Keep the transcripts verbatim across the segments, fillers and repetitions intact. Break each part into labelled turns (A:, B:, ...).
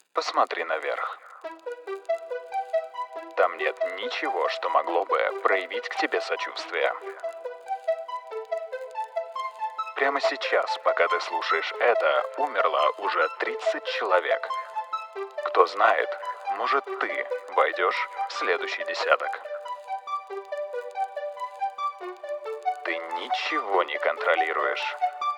A: Посмотри наверх. Там нет ничего, что могло бы проявить к тебе сочувствие. Прямо сейчас, пока ты слушаешь это, умерло уже тридцать человек. Кто знает, может, ты войдешь в следующий десяток. Ты ничего не контролируешь.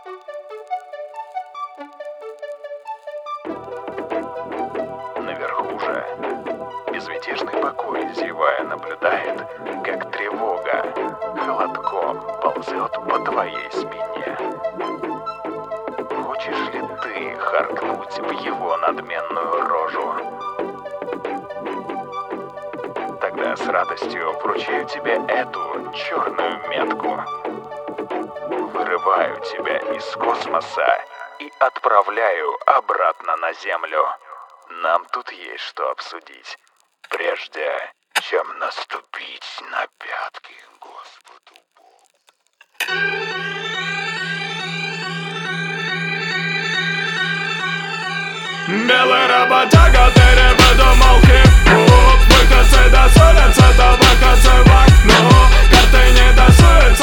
A: Наверху же безмятежный покой, зевая, наблюдает, как тревога холодком ползет по твоей спине. Хочешь ли ты харкнуть в его надменную рожу? Тогда с радостью вручаю тебе эту черную метку. Вырываю тебя из космоса и отправляю обратно на Землю. Нам тут есть что обсудить, прежде чем наступить на пятки Господу Богу.
B: Белый работяга, перепридумал хип-хоп. Выходцы досулятся, то выходцы в окно. Карты не тасуются.